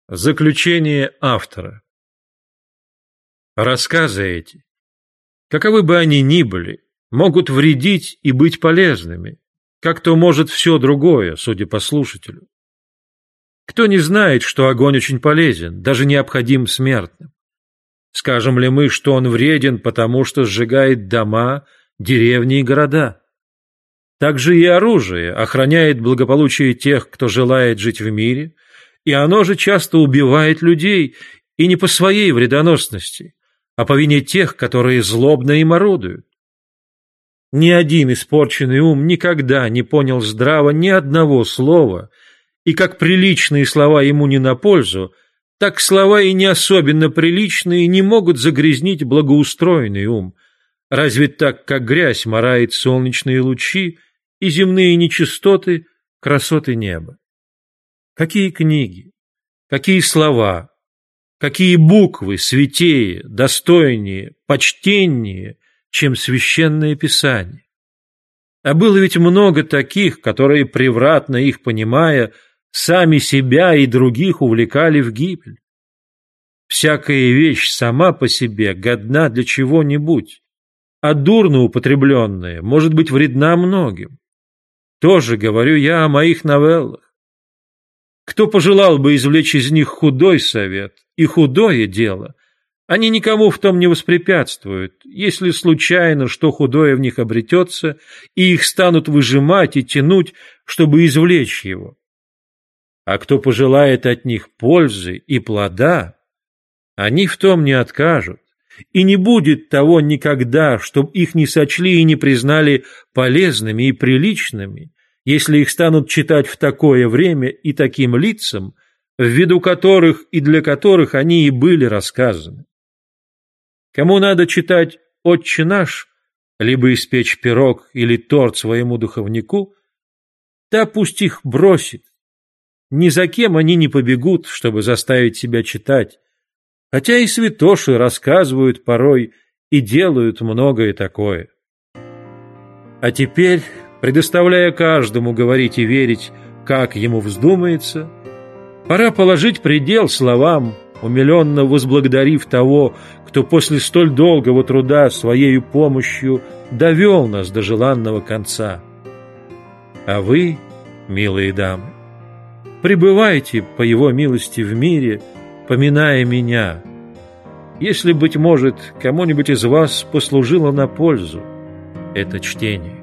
Заключение автора. Рассказы эти, каковы бы они ни были, могут вредить и быть полезными, как то может все другое, судя по слушателю. Кто не знает, что огонь очень полезен, даже необходим смертным? Скажем ли мы, что он вреден, потому что сжигает дома, деревни и города? Также и оружие охраняет благополучие тех, кто желает жить в мире, и оно же часто убивает людей, и не по своей вредоносности, а по вине тех, которые злобно им орудуют. Ни один испорченный ум никогда не понял здраво ни одного слова, и как приличные слова ему не на пользу, так слова и не особенно приличные не могут загрязнить благоустроенный ум, разве так, как грязь марает солнечные лучи и земные нечистоты красоты неба. Какие книги, какие слова, какие буквы святее, достойнее, почтеннее, чем священное писание. А было ведь много таких, которые, превратно их понимая, сами себя и других увлекали в гибель. Всякая вещь сама по себе годна для чего-нибудь, а дурно употребленная может быть вредна многим. Тоже говорю я о моих новеллах. Кто пожелал бы извлечь из них худой совет и худое дело, они никому в том не воспрепятствуют, если случайно что худое в них обретется, и их станут выжимать и тянуть, чтобы извлечь его. А кто пожелает от них пользы и плода, они в том не откажут, и не будет того никогда, чтоб их не сочли и не признали полезными и приличными, если их станут читать в такое время и таким лицам, в виду которых и для которых они и были рассказаны. Кому надо читать «Отче наш», либо испечь пирог или торт своему духовнику, та пусть их бросит. Ни за кем они не побегут, чтобы заставить себя читать, хотя и святоши рассказывают порой и делают многое такое. А теперь, предоставляя каждому говорить и верить, как ему вздумается, пора положить предел словам, умиленно возблагодарив того, кто после столь долгого труда своею помощью довел нас до желанного конца. А вы, милые дамы, пребывайте по его милости в мире, поминая меня, если, быть может, кому-нибудь из вас послужило на пользу это чтение.